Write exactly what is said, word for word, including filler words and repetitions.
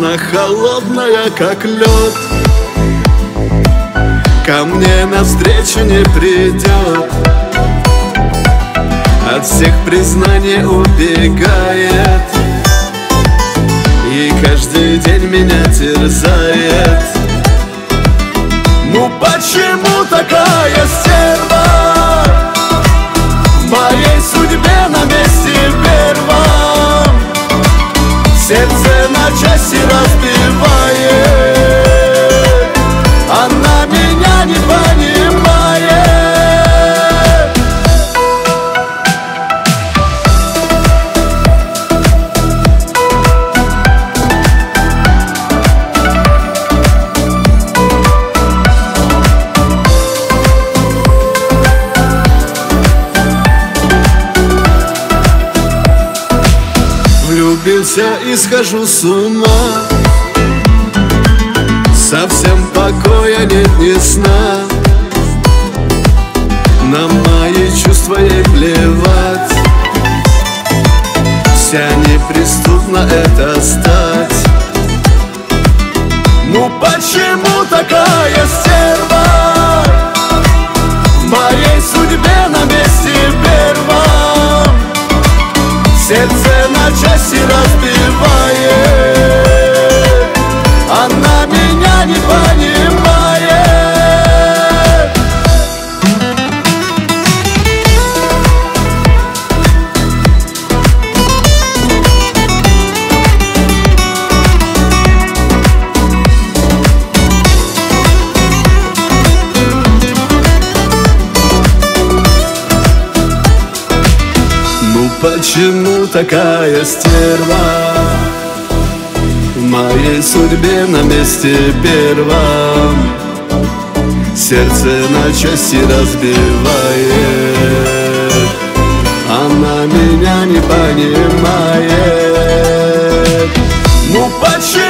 Она холодная, как лед, ко мне навстречу не придет, от всех признаний убегает, и каждый день меня терзает. Ну почему такая стерва в моей судьбе на месте первом? Сердце на части разбивает, она меня не понимает. Влюбился и схожу с ума, совсем покоя нет, ни сна. На мои чувства ей плевать, вся неприступна эта стать. Ну почему такая стерва в моей судьбе на месте первом? Сердце на части разбивает, она меня не понимает. Ну почему такая стерва в моей судьбе на месте первом? Сердце на части разбивает, она меня не понимает. Ну почему